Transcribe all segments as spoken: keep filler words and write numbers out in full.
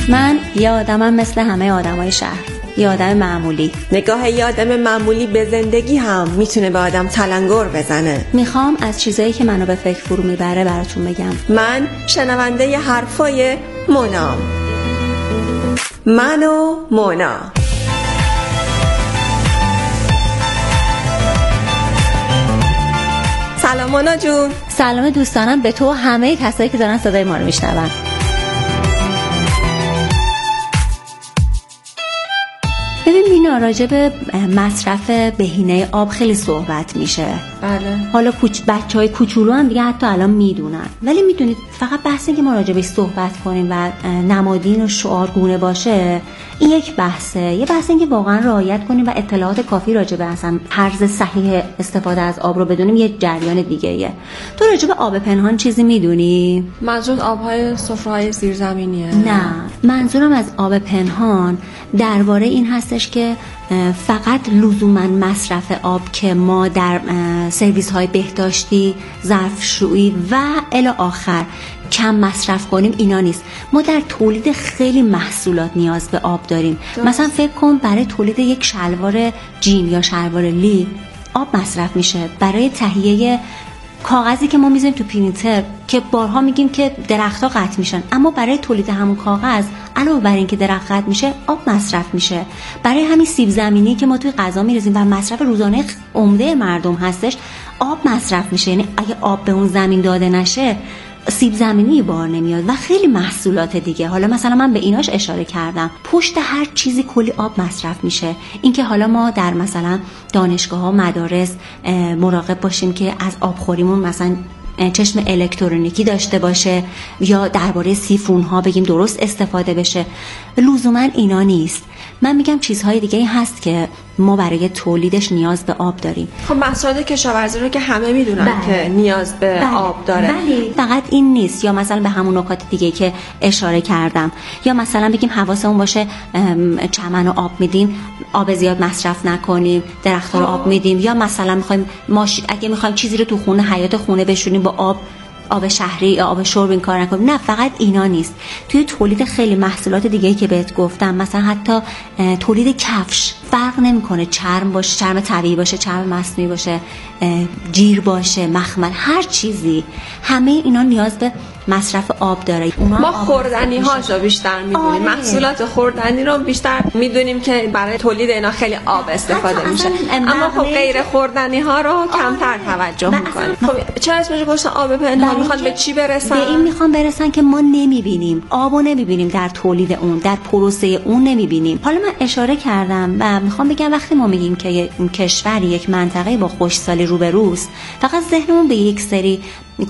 من یه آدمم مثل همه آدمای شهر، یه آدم معمولی. نگاه یه آدم معمولی به زندگی هم میتونه به آدم تلنگر بزنه. میخوام از چیزایی که منو به فکر فرو میبره براتون بگم. من شنونده ی حرفای مونا. من و مونا. سلام مونا جون. سلام دوستانم به تو همه کسایی که دارن صدای ما رو میشنون. ببین مینا، راجع به مصرف بهینه آب خیلی صحبت میشه. بله. حالا کوچ بچهای کوچولو هم دیگه حتی الان میدونن، ولی میدونید فقط بحثی که ما راجع بهش صحبت کنیم و نمادین و شعارگونه باشه این یک بحثه. یه بحث این که واقعا رعایت کنیم و اطلاعات کافی راجع به اصلا طرز صحیح استفاده از آب رو بدونیم یه جریان دیگه ایه. تو راجع به آب پنهان چیزی میدونی؟ منظور آبهای سفره‌های زیرزمینیه؟ نه، منظورم از آب پنهان درباره این هستش که فقط لزوما مصرف آب که ما در سرویس های بهداشتی، ظرفشویی و الی آخر کم مصرف کنیم اینا نیست. ما در تولید خیلی محصولات نیاز به آب داریم. درست. مثلا فکر کن برای تولید یک شلوار جین یا شلوار لی آب مصرف میشه. برای تهیه کاغذی که ما میذاریم تو پرینتر که بارها میگیم که درخت‌ها قطع میشن، اما برای تولید همون کاغذ علاوه بر این که درخت قطع میشه آب مصرف میشه. برای همین سیب زمینی که ما توی غذا میریزیم و مصرف روزانه عمده مردم هستش آب مصرف میشه. یعنی اگه آب به اون زمین داده نشه سیب زمینی بار نمیاد و خیلی محصولات دیگه. حالا مثلا من به ایناش اشاره کردم. پشت هر چیزی کلی آب مصرف میشه. اینکه حالا ما در مثلا دانشگاه ها، مدارس مراقب باشیم که از آبخوریمون مثلا چشم الکترونیکی داشته باشه یا درباره سیفون ها بگیم درست استفاده بشه، لزوما اینا نیست. من میگم چیزهای دیگه هست که ما برای تولیدش نیاز به آب داریم. خب محصولات کشاورزی رو که همه میدونن بله. که نیاز به بله. آب داره. بله. فقط این نیست. یا مثلا به همون نکات دیگه که اشاره کردم، یا مثلا بگیم حواسمون باشه چمن رو آب میدیم آب زیاد مصرف نکنیم، درخت‌ها رو آب میدیم، یا مثلا میخوایم ماش... اگه میخوایم چیزی رو تو خونه حیاط خونه بشونیم با آب آب شهری یا آب شرب این کار نکنیم. نه، فقط اینا نیست. توی تولید خیلی محصولات دیگه‌ای که بهت گفتم، مثلا حتی تولید کفش فرق نمیکنه، چرم باشه، چرم طبیعی باشه، چرم مصنوعی باشه، جیر باشه، مخمل، هر چیزی، همه اینا نیاز به مصرف آب داره. ما خوردنی هاشو بیشتر میدونیم. آره. محصولات خوردنی رو بیشتر میدونیم که برای تولید اینا خیلی آب استفاده میشه، اما خب غیر خوردنی ها رو کمتر توجه میکنیم. خب چرا اسمش گذاشتن آب پنهان؟ میخوان به چی برسن؟ به این میخوان برسن که ما نمیبینیم، آبو نمیبینیم در تولید اون، در پروسه اون نمیبینیم. حالا من اشاره کردم و میخوام بگم وقتی ما میگیم که یک کشور، یک منطقه با خشکسالی روبروست، فقط ذهنمون به یک سری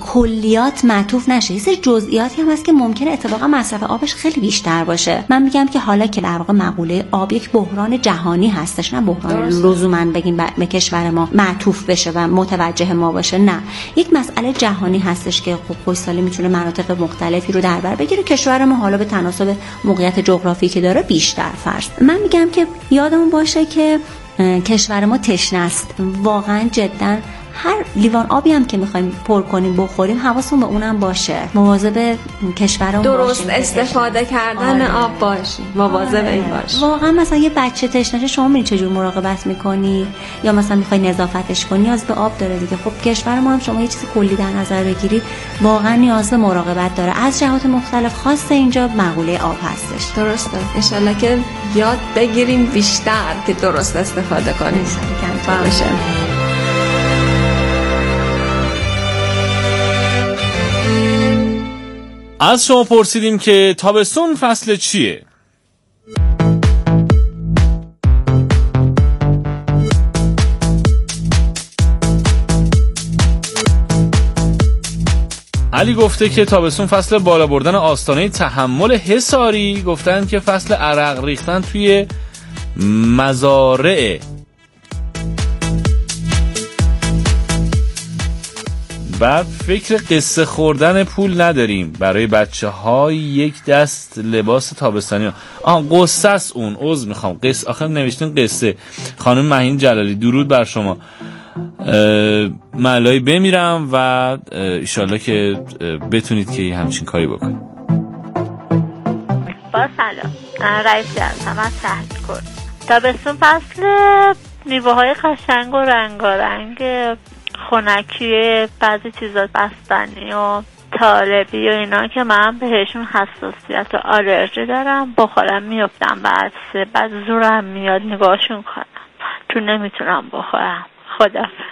کلیات معطوف نشه. یه سری جزئیاتی هم هست که ممکنه اتفاقا مصرف آبش خیلی بیشتر باشه. من میگم که حالا که در واقع مقوله آب یک بحران جهانی هستش، نه بحران لزوما بگیم به کشور ما معطوف بشه و متوجه ما باشه، نه، یک مسئله جهانی هستش که خب خشکسالی میتونه مناطق مختلفی رو در بر بگیره. کشور ما حالا به تناسب موقعیت جغرافیایی که داره بیشتر فرض. من میگم که یادمون باشه که کشور ما تشنه است، واقعا جدا. هر لیوان آبی هم که میخوایم پر کنیم بخوریم حواسمون به اونم باشه، مواظب کشورمون درست باشیم، استفاده کردن آره. آب باشیم، مواظب آره. این باش. واقعا مثلا یه بچه تشنه شما میبینی چجور مراقبت میکنی، یا مثلا میخوای نظافتش کنی، نیاز به آب داره دیگه. خب کشور ما هم شما یه چیز کلی در نظر بگیری واقعا نیاز به مراقبت داره از جهات مختلف. خاصه اینجا مقوله آب هستش. درسته. ان شاءالله که یاد بگیریم بیشتر که درست استفاده کنیم. باشه. از شما پرسیدیم که تابستون فصل چیه؟ علی گفته که تابستون فصل بالا بردن آستانه تحمل حصاری. گفتن که فصل عرق ریختن توی مزارع. بعد فکر قصه خوردن پول نداریم برای بچه های یک دست لباس تابستانی. آها قصه است اون، عذر میخوام، قصه آخر نوشتین قصه. خانم مهین جلالی درود بر شما. ملایی بمیرم و ایشالله که بتونید که همچین کاری بکنید. با سلام، رئیسی هستم از شهرکرد. تابستون فصل میوه های قشنگ و رنگارنگ، خنکی، بعضی چیزا بستنی و طالبی و اینا که من بهشون حساسیت و آلرژی دارم، بخورم میفتم، بعد بعد زورم میاد نگاهشون کنم تو نمیتونم بخورم. خدافظ.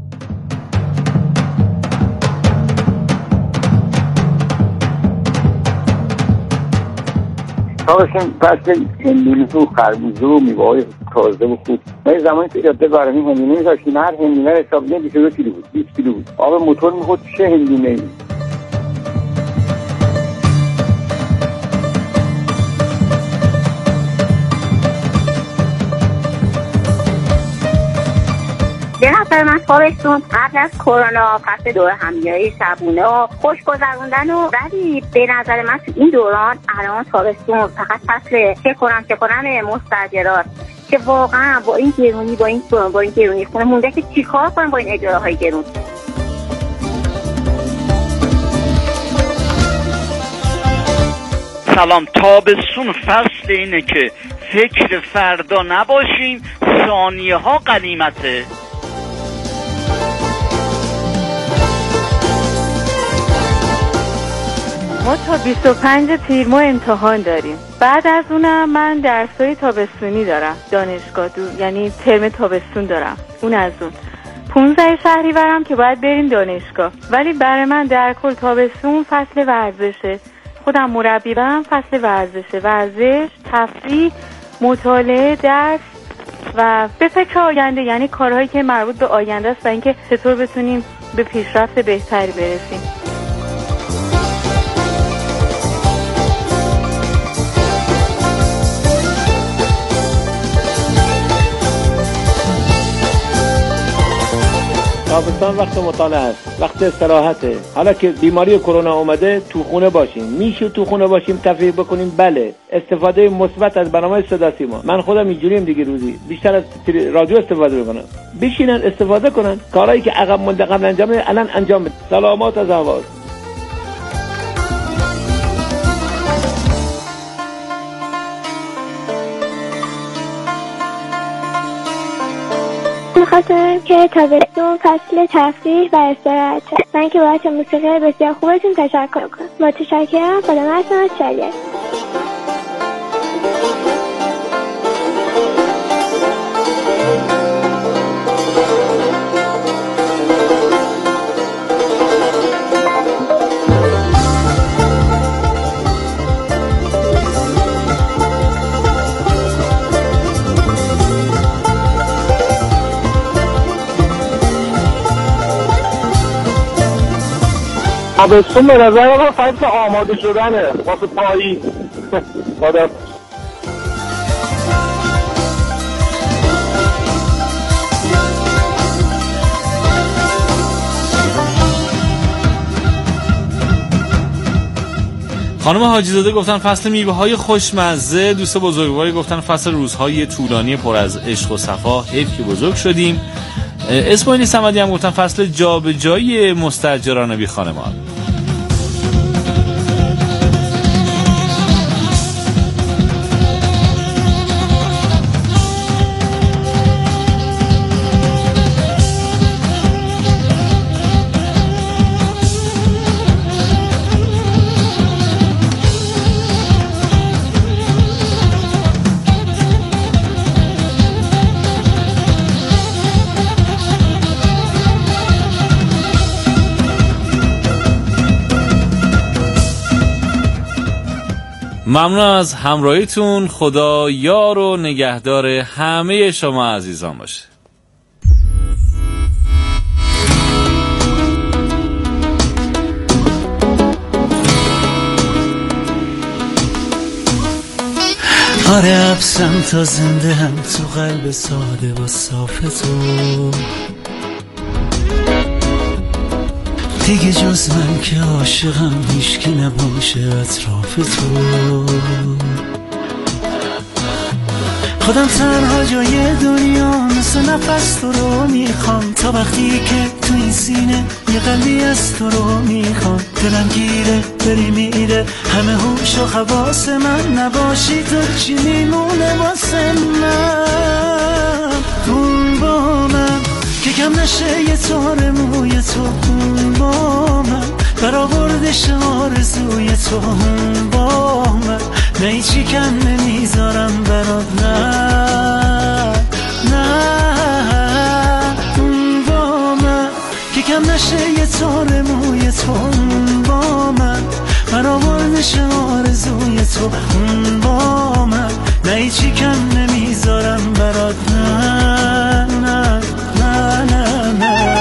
تابستون فصل هندونه و خربوزه و میوه‌های تازه و خوب. ما زمانی که جاده برای هندونه می‌ذاشتیم، هر هندونه حساب می‌کردیم بیست و دو کیلو بود، بیست کیلو بود. آب موتور می‌خورد چه هندونه‌ای. به نظر من تابستون قبل از کرونا فصل دور همیایی شبونه و خوش گذروندن و ولی به نظر من تو این دوران الان تابستون فقط فصل چه کنم چه کنم مستاجرات که واقعا با این گرونی با این با این گرونی خونه مونده که چیکار کنم با این اجاره های گرون. سلام. تابستون فصل اینه که فکر فردا نباشیم، ثانیه ها غنیمته. ما تا بیست و پنج تیر ماه امتحان داریم. بعد از اونم من درسای تابستونی دارم دانشگاه، دو یعنی ترم تابستون دارم. اون از اون پانزده شهریورم که باید بریم دانشگاه. ولی برای من در کل تابستون فصل ورزشه. خودم مربی برم، فصل ورزشه، ورزش، تفریح، مطالعه، درس و به فکر آینده، یعنی کارهایی که مربوط به آینده است و اینکه چطور بتونیم به پیشرفت بهتری برسیم. تابستان وقت مطالعه است، وقت استراحته. حالا که بیماری کرونا اومده تو خونه باشیم، میشه تو خونه باشیم تفریح بکنیم. بله، استفاده مثبت از برنامه صدا سیما. من خودم اینجوریم دیگه، روزی بیشتر از رادیو استفاده میکنم. بشینن استفاده کنن، کارهایی که عقب مونده قبل انجام بده الان انجام بده. سلامات از اهواز. می‌خواستم که تابستون فصل تفریح و استراحته. من که باید موسیقی بسیار خوبتون تشکر کنم. متشکرم. خدا نگهدار. شاید تابستون به نظر من فصل آماده شدنه واسه پاییز. خدا خانم حاجی زاده گفتن فصل میوه های خوشمزه. دوست بزرگواری گفتن فصل روزهای طولانی پر از عشق و صفا. حیف که بزرگ شدیم. اسماعیلی صمدی هم گفتن فصل جابجایی مستاجران بی خانمان. ممنون از همراهیتون. خدا یار و نگهدار همه شما عزیزان باشه. آره ابسم تا زنده هم تو قلب ساده و صاف تو، دیگه جز من که عاشقم هیچکی نباشه اطراف تو. خودم تنها جای دنیا مثل نفس تو رو میخوام، تا وقتی که تو این سینه یه قلبی از تو رو میخوام. دلم گیره بری میره همه هوش و حواس من، نباشی تو چی میمونه واسه من؟ اون با من که کم نشه یه تار موی تو، اون با من برآوردش آرزوی تو، اون با من نه هیچی کم نمیذارم برات، نه نه اون با من که کم نشه یه تار موی تو، اون با من برآوردش آرزوی تو، اون با من نه هیچی کم نمیذارم برات، نه نه نه نه نه.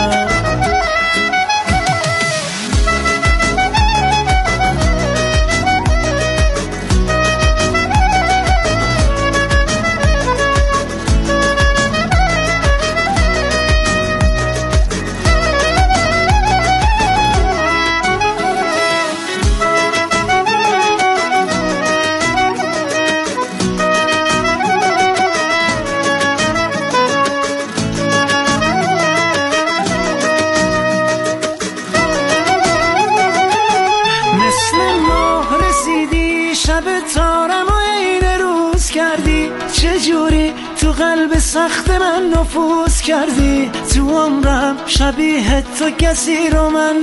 قلب سخت من نفوذ کردی، تو عمرم شبیه تو کسی رو من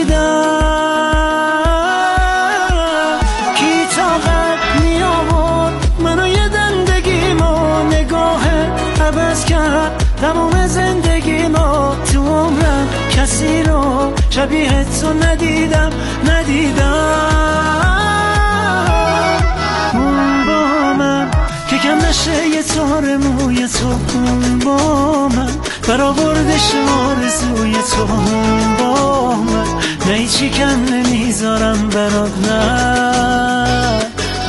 ندیدم. کی طاقت می آورد منو یه دندگیمو، نگاه عوض کرد تمام زندگیمو، تو عمرم کسی رو شبیه تو ندیدم ندیدم. اون با من که کم نشه یه تار موی تو، اون با من برآوردش آرزوی تو، اون با من نه هیچی کم نمیذارم برات، نه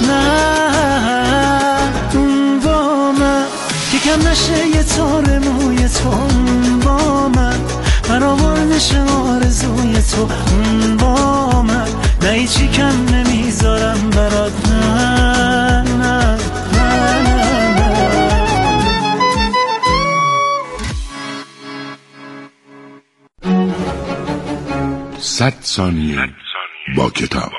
نه اون با من که کم نشه یه تار موی تو، اون با من برآوردش آرزوی تو، اون با من نه هیچی کم نمیذارم برات، نه نه نه نه نه. صد ثانیه با کتاب.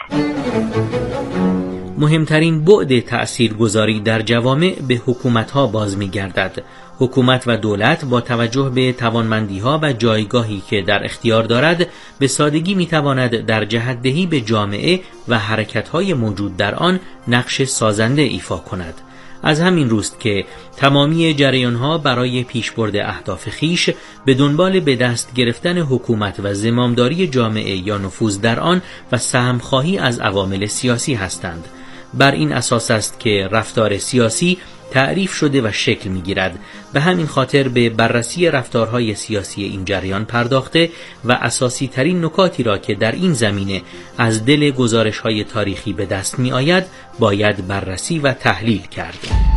مهمترین بعد تأثیرگذاری در جوامع به حکومت‌ها باز می‌گردد. حکومت و دولت با توجه به توانمندی‌ها و جایگاهی که در اختیار دارد، به سادگی می‌تواند در جهت‌دهی به جامعه و حرکت‌های موجود در آن نقش سازنده ایفا کند. از همین روست که تمامی جریان‌ها برای پیشبرد اهداف خیش به دنبال به دست گرفتن حکومت و زمامداری جامعه یا نفوذ در آن و سهم‌خواهی از عوامل سیاسی هستند. بر این اساس است که رفتار سیاسی تعریف شده و شکل می‌گیرد. به همین خاطر به بررسی رفتارهای سیاسی این جریان پرداخته و اساسی ترین نکاتی را که در این زمینه از دل گزارش‌های تاریخی به دست می‌آید باید بررسی و تحلیل کرد.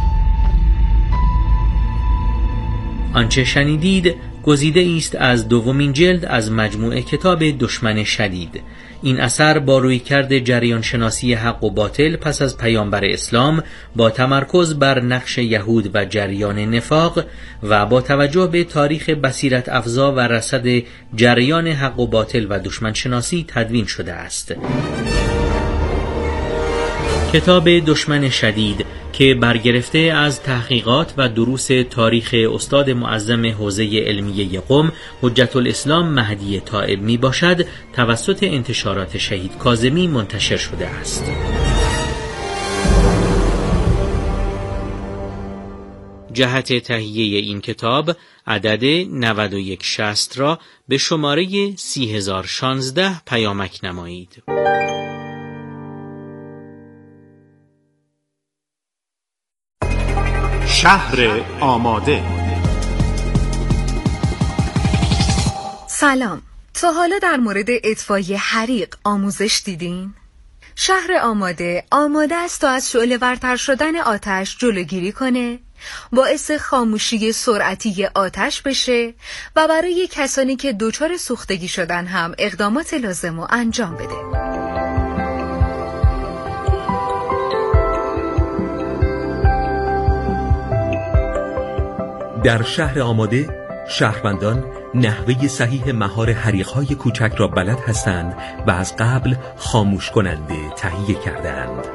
آنچه شنیدید گزیده است از دومین جلد از مجموعه کتاب دشمن شدید. این اثر با رویکرد جریان شناسی حق و باطل پس از پیامبر اسلام با تمرکز بر نقش یهود و جریان نفاق و با توجه به تاریخ بصیرت افزا و رصد جریان حق و باطل و دشمن شناسی تدوین شده است. کتاب دشمن شدید که برگرفته از تحقیقات و دروس تاریخ استاد معظم حوزه علمیه قم حجت الاسلام مهدی طائب می باشد، توسط انتشارات شهید کاظمی منتشر شده است. جهت تهیه این کتاب عدد نود و یک شصت را به شماره سی هزار و شانزده پیامک نمایید. شهر آماده. سلام، تا حالا در مورد اطفای حریق آموزش دیدین؟ شهر آماده آماده است تا از شعله ورتر شدن آتش جلوگیری کنه، باعث خاموشی سرعتی آتش بشه و برای کسانی که دچار سوختگی شدن هم اقدامات لازم رو انجام بده. در شهر آماده شهروندان نحوه صحیح مهار حریق‌های کوچک را بلد هستند و از قبل خاموش کننده تهیه کردند.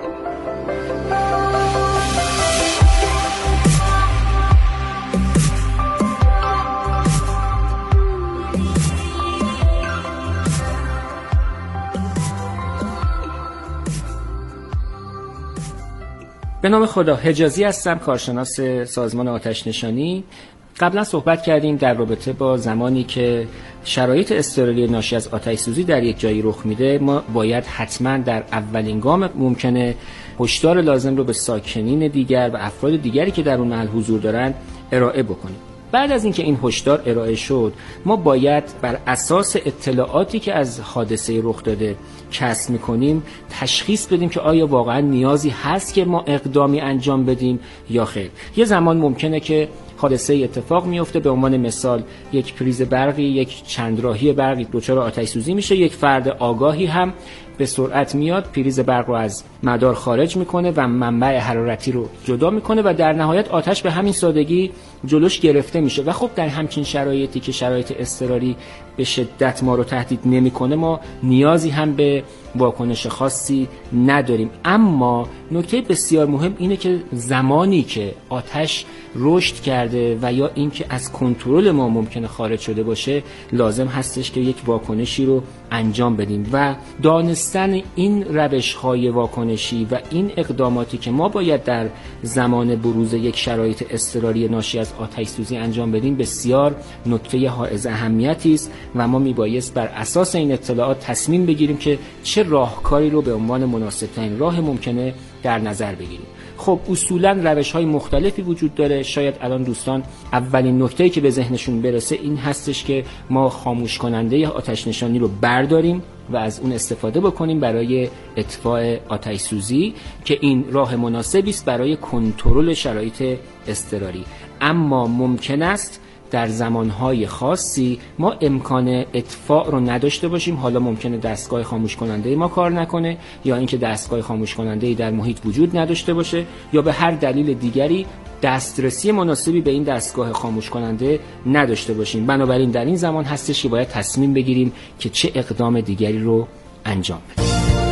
به نام خدا، حجازی هستم، کارشناس سازمان آتش نشانی. قبلا صحبت کردیم در رابطه با زمانی که شرایط اضطراری ناشی از آتش سوزی در یک جایی رخ میده، ما باید حتما در اولین گام ممکنه هشدار لازم رو به ساکنین دیگر و افراد دیگری که در اون محل حضور دارند ارائه بکنیم. بعد از اینکه این هشدار ارائه شد، ما باید بر اساس اطلاعاتی که از حادثه رخ داده کسب می‌کنیم تشخیص بدیم که آیا واقعا نیازی هست که ما اقدامی انجام بدیم یا خیر. یه زمان ممکنه که حادثه اتفاق میفته، به عنوان مثال یک پریز برقی، یک چند راهی برقی دچار آتش سوزی میشه، یک فرد آگاهی هم به سرعت میاد پریز برق رو از مدار خارج میکنه و منبع حرارتی رو جدا میکنه و در نهایت آتش به همین سادگی جلوش گرفته میشه. و خب در همچین شرایطی که شرایط اضطراری به شدت ما رو تهدید نمیکنه، ما نیازی هم به واکنش خاصی نداریم. اما نکته بسیار مهم اینه که زمانی که آتش رشد کرده و یا اینکه از کنترل ما ممکنه خارج شده باشه، لازم هستش که یک واکنشی رو انجام بدیم و دانستن این روش‌های واکنشی و این اقداماتی که ما باید در زمان بروز یک شرایط اضطراری ناشی از آتش سوزی انجام بدیم بسیار نکته حائز اهمیتی است و ما میبایست بر اساس این اطلاعات تصمیم بگیریم که چه راهکاری رو به عنوان مناسب‌ترین راه ممکنه در نظر بگیریم. خب اصولاً روش‌های مختلفی وجود داره. شاید الان دوستان اولین نکته‌ای که به ذهنشون برسه این هستش که ما خاموش کننده آتش نشانی رو برداریم و از اون استفاده بکنیم برای اطفاء آتش سوزی، که این راه مناسبی است برای کنترل شرایط اضطراری. اما ممکن است در زمانهای خاصی ما امکان اطفاء رو نداشته باشیم. حالا ممکنه دستگاه خاموش کننده ما کار نکنه، یا اینکه دستگاه خاموش کننده در محیط وجود نداشته باشه، یا به هر دلیل دیگری دسترسی مناسبی به این دستگاه خاموش کننده نداشته باشیم. بنابراین در این زمان هستش که باید تصمیم بگیریم که چه اقدام دیگری رو انجام بدیم.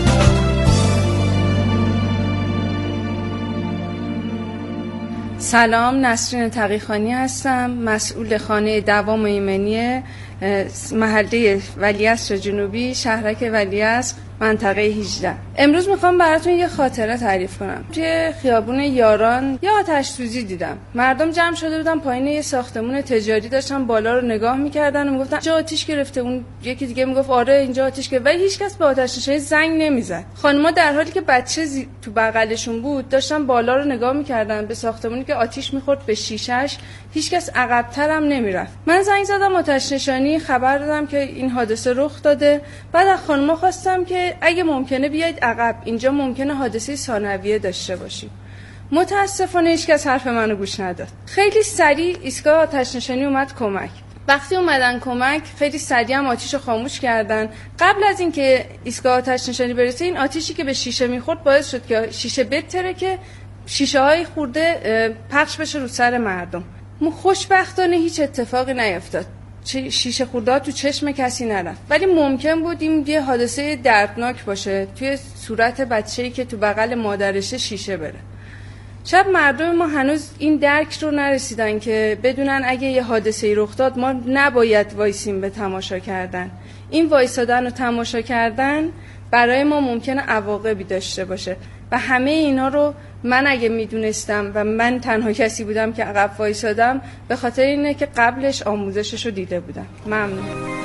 سلام، نسرین تقیخانی هستم، مسئول خانه دوام ایمنی محله ولیعصر جنوبی، شهرک ولیعصر، منطقه هجده. امروز میخوام براتون یه خاطره تعریف کنم. توی خیابون یاران یه آتش سوزی دیدم. مردم جمع شده بودن پایین یه ساختمون تجاری، داشتن بالا رو نگاه میکردن و میگفتن اینجا آتش گرفته. اون یکی دیگه میگفت آره اینجا آتش گرفته، ولی هیچکس به آتش نشانی زنگ نمیزد. خانم‌ها در حالی که بچه زی... تو بغلشون بود داشتن بالا رو نگاه میکردن به ساختمونی که آتش میخورد به شیشه‌اش. هیچکس عقب‌تر هم نمیرفت. من زنگ زدم آتش نشانی، خبر دادم که این حادثه رخ داده. بعد از خانم‌ها خواستم که اگه ممکنه بیاید عقب، اینجا ممکنه حادثه ثانویه داشته باشیم. متاسفانه هیچکس حرف منو گوش نداد. خیلی سریع ایستگاه آتش نشانی اومد کمک. وقتی اومدن کمک خیلی سریع هم آتیشو خاموش کردن. قبل از اینکه ایستگاه آتش نشانی برسه، این آتیشی که به شیشه میخورد باعث شد که شیشه بتره، که شیشه های خورده پخش بشه رو سر مردم. خوشبختانه هیچ اتفاقی نیفتاد. شیشه خورده تو چشم کسی نرفت، ولی ممکن بود این یه حادثه دردناک باشه، توی صورت بچه‌ای که تو بغل مادرشه شیشه بره. شاید مردم ما هنوز این درک رو نرسیدن که بدونن اگه یه حادثه‌ای رخ داد ما نباید وایسیم به تماشا کردن. این وایسادن و تماشا کردن برای ما ممکنه عواقبی داشته باشه و همه اینا رو من اگه میدونستم و من تنها کسی بودم که عقب وایسادم، به خاطر اینه که قبلش آموزشش رو دیده بودم. ممنون.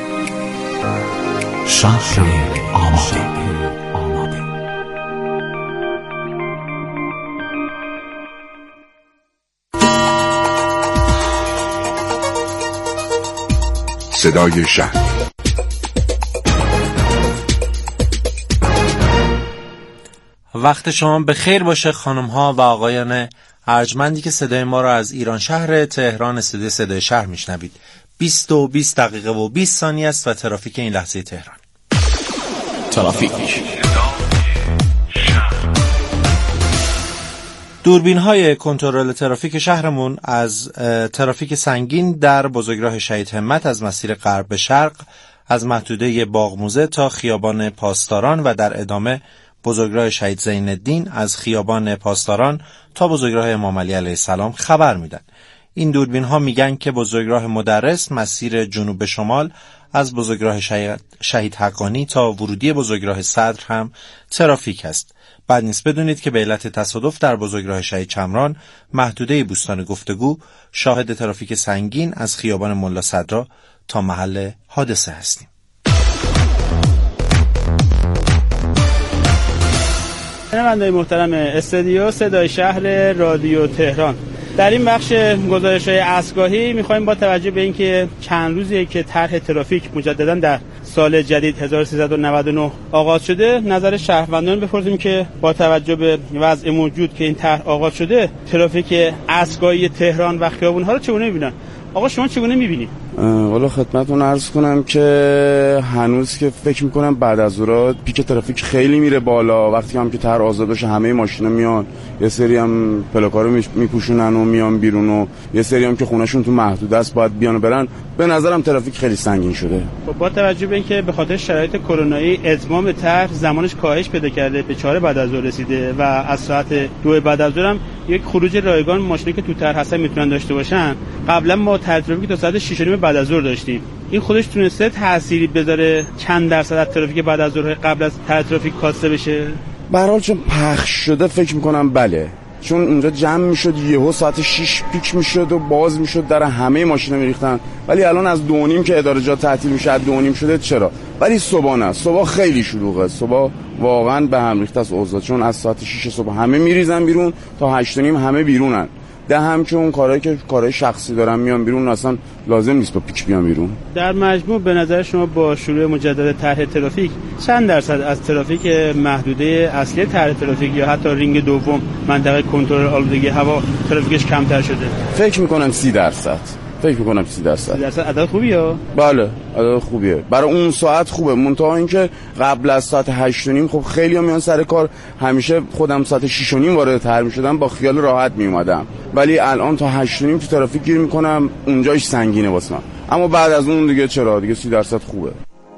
شهر آماده. صدای شهر. وقت شما به خیر باشه خانم ها و آقایان ارجمندی که صدای ما را از ایران شهر تهران استودیو صدای شهر میشنوید. بیست و بیست دقیقه و بیست ثانیه است و ترافیک این لحظه تهران. ترافیک. دوربین‌های کنترل ترافیک شهرمون از ترافیک سنگین در بزرگراه شهید همت از مسیر غرب به شرق، از محدوده باغ موزه تا خیابان پاسداران و در ادامه بزرگراه شهید زین الدین از خیابان پاسداران تا بزرگراه امام علی علیه السلام خبر میدن. این دوربین‌ها میگن که بزرگراه مدرس مسیر جنوب به شمال از بزرگراه شهید حقانی تا ورودی بزرگراه صدر هم ترافیک است. بعد نیست بدونید که به علت تصادف در بزرگراه شهید چمران محدوده بوستان گفتگو شاهد ترافیک سنگین از خیابان ملا صدرا تا محل حادثه هستیم. شنوندگان محترم استودیو صدای شهر رادیو تهران، در این بخش گزارش‌های اسگاهی می‌خوایم با توجه به اینکه چند روزیه که طرح ترافیک مجدداً در سال جدید هزار و سیصد و نود و نه آغاز شده، نظر شهروندان بپرسیم که با توجه به وضع موجود که این طرح آغاز شده، ترافیک اسگاهی تهران و خیابون‌ها رو چگونه می‌بینن؟ آقا شما چگونه می‌بینید؟ والا خدمتتون عرض کنم که هنوز که فکر میکنم بعد از ظهر پیک ترافیک خیلی میره بالا. وقتی هم که طرح آزاد بشه همه ماشینا میان، یه سری هم پلاکارو میپوشونن و میان بیرون و یه سری هم که خونه‌شون تو محدوده است باید بیان و برن. به نظرم ترافیک خیلی سنگین شده. خب با توجه به اینکه به خاطر شرایط کرونایی اتمام طرح زمانش کاهش پیدا کرده، به چهار بعد از ظهر رسیده و از ساعت دو بعد از ظهر هم یک خروج رایگان ماشینی که تو طرح هستن میتونن داشته باشن. قبلا ما طرح ترافیک تا ساعت شش و نیم بعد از ظهر داشتیم. این خودش تونسته تأثیری بذاره چند درصد از ترافیک بعد از ظهر قبل از طرح ترافیک کاسته بشه؟ به هر حال چون پخش شده فکر میکنم بله، چون اونجا جمع میشد یهو ساعت شش پیک میشد و باز میشد در همه ماشینا میریختن، ولی الان از دو و نیم که اداره جا تعطیل میشه از دو و نیم شده. چرا؟ ولی صبح نه، صبح خیلی شلوغه، صبح واقعا به هم ریخته است اوضاع، چون از ساعت شش صبح همه میریزن بیرون تا هشت و نیم همه بیرونن. ده هم که اون کارهایی که کارهای شخصی دارن میان بیرون، اصلا لازم نیست با پیک بیان بیرون. در مجموع به نظر شما با شروع مجدد طرح ترافیک چند درصد از ترافیک محدوده اصلی طرح ترافیک یا حتی رینگ دوم منطقه کنترل آلودگی هوا ترافیکش کمتر شده؟ فکر میکنم سی درصد. فکر میکنم سی درصد. سی درصد عدد خوبیه؟ بله عدد خوبیه برای اون ساعت خوبه. منتها اینکه قبل از ساعت هشت و نیم خب خیلی هم میان سر کار، همیشه خودم ساعت شش و نیم وارد طرح میشدم با خیال راحت میومدم، ولی الان تا هشت و نیم تو ترافیک گیر میکنم، اونجاش سنگینه واسه من. اما بعد از اون دیگه چرا دیگه سی درصد خوبه.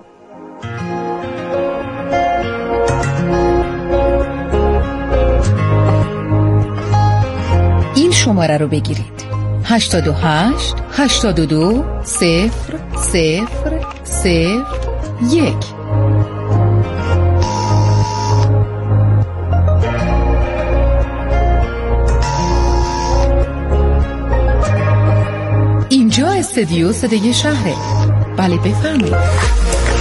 این شماره رو بگیرید: هشتاد و هشت هشتاد و دو صفر صفر صفر یک. اینجا استودیو صدای شهره. بله بفرمایید.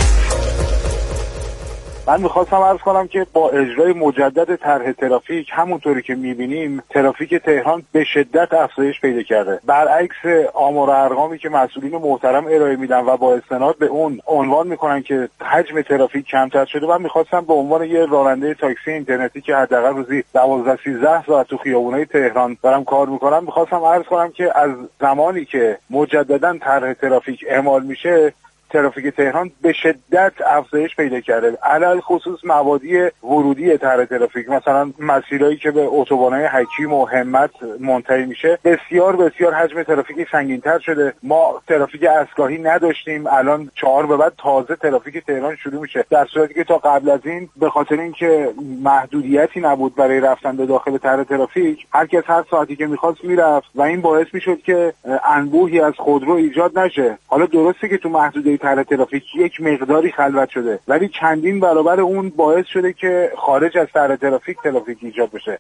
من میخواستم عرض کنم که با اجرای مجدد طرح ترافیک همونطوری که میبینیم ترافیک تهران به شدت افزایش پیدا کرده. برعکس آمار و ارقامی که مسئولین محترم ارائه میدن و با استناد به اون عنوان میکنن که حجم ترافیک کمتر شده، من میخواستم به عنوان یه راننده تاکسی اینترنتی که حداقل روزی دوازده سیزده ساعت تو خیابونای تهران دارم کار میکنم، میخواستم عرض کنم که از زمانی که مجددا طرح ترافیک اعمال میشه ترافیک تهران به شدت افزایش پیدا کرده، علل خصوص مبادی ورودی طرح ترافیک، مثلا مسیرایی که به اتوبان‌های حکیم و همت منتهی میشه بسیار بسیار حجم ترافیک سنگین‌تر شده. ما ترافیک اسگاهی نداشتیم، الان چهار به بعد تازه ترافیک تهران شروع میشه، در صورتی که تا قبل از این به خاطر اینکه محدودیتی نبود برای رفتن به داخل طرح ترافیک، هر کس هر ساعتی که می‌خواست میرفت و این باعث میشد که انبوهی از خودرو ایجاد نشه. حالا درسته که تو محدوده طرح ترافیک یک مقداری خلوت شده، ولی چندین برابر اون باعث شده که خارج از طرح ترافیک ترافیک ایجاد بشه.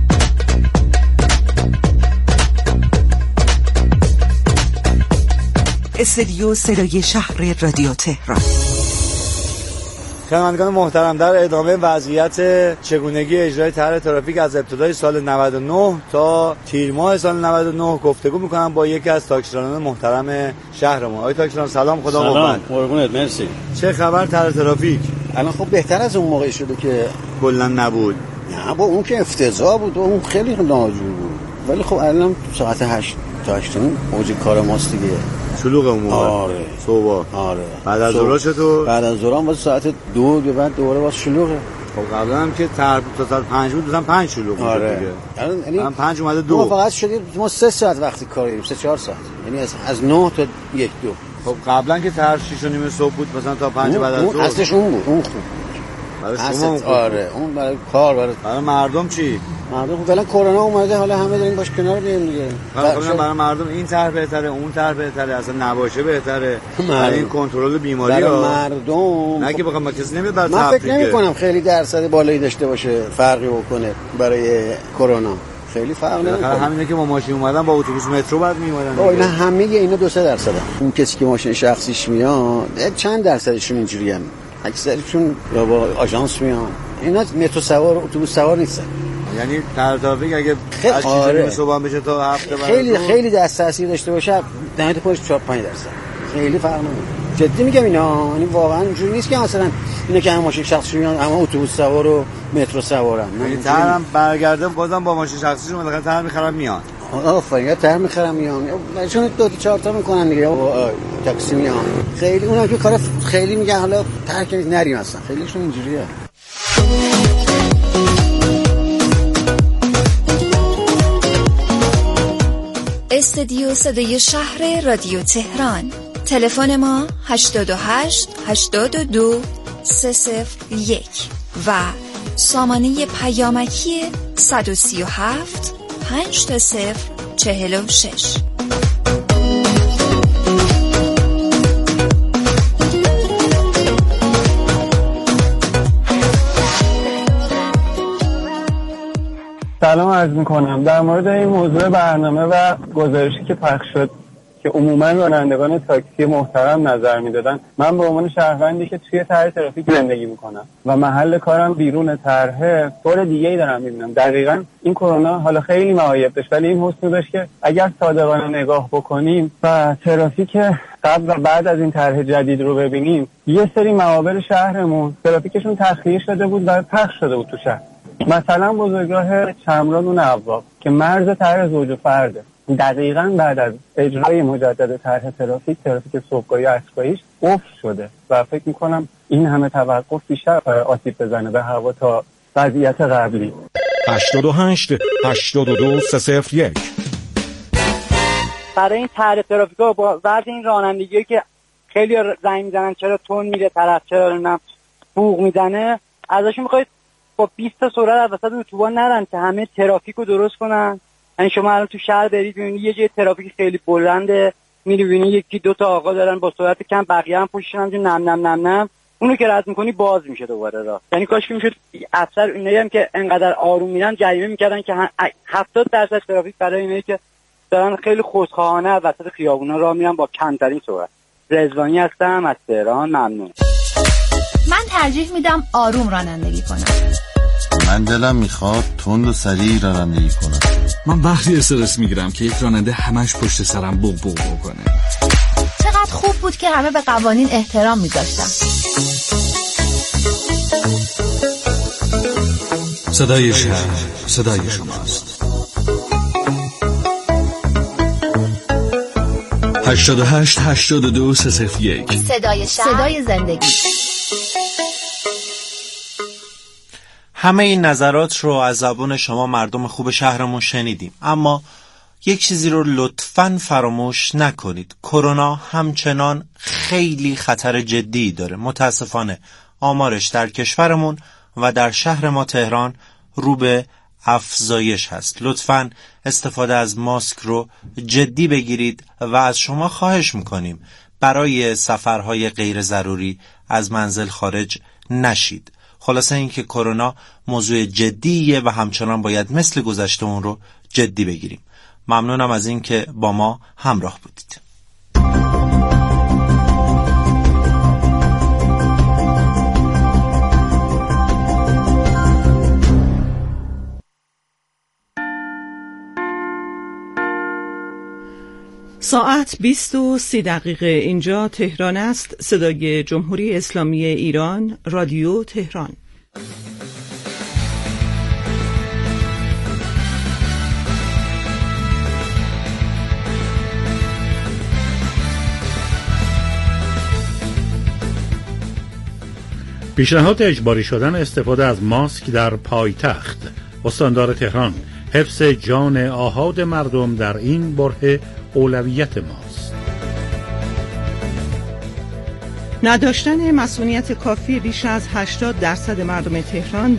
استودیو صدای شهر رادیو تهران. شنوندگان محترم، در ادامه وضعیت چگونگی اجرای طرح ترافیک از ابتدای سال نود و نه تا تیر ماه سال نود و نه گفتگو میکنم با یکی از تاکسیرانان محترم شهرمون. آقای تاکسیران سلام، خدا قوت. سلام، قربونت، مرسی. چه خبر طرح ترافیک؟ الان خب بهتر از اون موقع شده که کلا نبود. نه با اون که افتضاح بود و اون خیلی ناجور بود، ولی خب الان ساعت هشت تا هشت اوج کار ماست دیگه. شلوغه اون موقع. آره. صبح. آره. بعد از ظهر چطور؟ بعد از ظهر هم واسه ساعت دو به بعد دوباره واسه شلوغه. خب قبلا هم که تر تا ساعت پنج بود مثلا پنج شروع بود آره. دیگه. یعنی من پنج اومده دو. ما فقط شدیم ما سه ساعت وقتی کار کردیم، سه چهار ساعت. یعنی از از نه تا یک دو. خب قبلا که تر شش و نیم صبح بود مثلا تا پنج بعد از ظهر. اصلش اون بود، اون خوب. برای شما اون آره، اون برای کار برای برای مردم چی؟ مردم فعلا کرونا اومده، حالا همه داریم باش کنار بیایم دیگه. برای برای مردم این طرح بهتره، اون طرح بهتره، اصلا نباشه بهتره. برای این کنترل بیماری ها. برای مردم نه که بخوام ما کسی نمیاد برای من فکر نمی کنم خیلی درصد بالایی داشته باشه، فرقی بکنه برای کرونا. خیلی فرق نمیکنه. همینه که ما ماشین اومدن با اتوبوس مترو بعد می اومدن. با اینا همه اینا دو سه درصد. اون کسی که ماشین شخصیش میاد چند درصدشون اینجوریان؟ اکثرشون یا با آژانس میان. اینا مترو سوار اتوبوس سوار نیستن. یعنی طرح ترافیک اگه از چیزی صبح بشه تا هفته بعد خیلی خیلی دست تاثیر داشته باشه نهایت پشت چهار پنج درصد. خیلی فرق نمیکنه. جدی میگم اینا، یعنی واقعا اینجوری نیست که مثلا اینا که هم ماشین شخصی میان اما اتوبوس سوار و مترو سوارن. یعنی طرحم برگردم بازم با ماشین شخصیشون مثلا طرح میخرن میان. آفرین، طرح میخرن میان. چون دو تا چهار تا میکنن دیگه، تاکسی میان. خیلی اونم که کار خیلی میگن حالا طرح کنید نریم اصلا. خیلیشون اینجوریه. استدیو صدای شهر رادیو تهران. تلفن ما هشتاد و هشت هشتاد و دو سه صفر یک و سامانه پیامکی صد و سی و هفت پنج تا صفر چهل و شش. سلام عرض میکنم. در مورد این موضوع برنامه و گزارشی که پخش شد که عموما رانندگان تاکسی محترم نظر میدادن، من به عنوان شهروندی که توی طرح ترافیک زندگی میکنم و محل کارم بیرون طرحه، طور دیگه‌ای دارم میبینم. دقیقاً این کرونا حالا خیلی معایب داشت، ولی این حسن داشت که اگر صادقانه نگاه بکنیم و ترافیک قبل و بعد از این طرح جدید رو ببینیم، یه سری معابر شهرمون ترافیکشون تخلیه شده بود و پخش شده بود تو شهر. مثلا بزرگراه چمران و نواب که مرز طرح زوج و فرده، دقیقاً بعد از اجرای مجدد طرح ترافیک، ترافیک صبحگاهی و عصرگاهیش افت شده و فکر میکنم این همه توقف بیشتر آسیب بزنه به هوا تا وضعیت قبلی. هشتاد و هشت هشتاد و دو سه صفر یک. برای این طرح ترافیک ها با وضع این رانندگی که خیلی زنگ میزنن چرا تون میره طرف، چرا نمیدونم بوق میزنه، ازشون میخواید با بیست تا سرعت از وسط اتوبان نرن که همه ترافیک رو درست کنن. یعنی شما الان تو شهر برید ببینید یه جای ترافیک خیلی بلنده، میری ببینید یکی دو تا آقا دارن با سرعت کم، بقیه هم پشتشون هم نم نم نم نم، اونو که رد میکنی باز میشه دوباره راه. یعنی کاش که میشد اکثر اینایی هم که انقدر آروم میرن جریمه میکردن که هفتاد درصد ترافیک برای اینایی که دارن خیلی خودخواهانه از وسط خیابونا راه میرن با کمترین سرعت. رضوانی هستم از تهران، ممنون. من ترجیح میدم آروم رانندگی کنم. من دلم میخواد تند و سریع رانندگی کنم. من وقتی استرس میگیرم که یک راننده همش پشت سرم بوق بوق کنه. چقدر خوب بود که همه به قوانین احترام میذاشتن. صدای شهر، صدای شماست. هشتاد و هشت هشتاد و دو سه صفر یک. صدای شهر، صدای زندگی. همه این نظرات رو از زبان شما مردم خوب شهرمون شنیدیم، اما یک چیزی رو لطفاً فراموش نکنید. کرونا همچنان خیلی خطر جدی داره. متاسفانه آمارش در کشورمون و در شهر ما تهران رو به افزایش هست. لطفاً استفاده از ماسک رو جدی بگیرید و از شما خواهش میکنیم برای سفرهای غیر ضروری از منزل خارج نشید. خلاصه این که کرونا موضوع جدیه و همچنان باید مثل گذشته اون رو جدی بگیریم. ممنونم از این که با ما همراه بودید. ساعت بیست و سی دقیقه اینجا تهران است. صدای جمهوری اسلامی ایران، رادیو تهران. پیشنهاد اجباری شدن استفاده از ماسک در پایتخت. استاندار تهران: حفظ جان آحاد مردم در این بره اولویت ماست. نداشتن مسئولیت کافی بیش از هشتاد درصد مردم تهران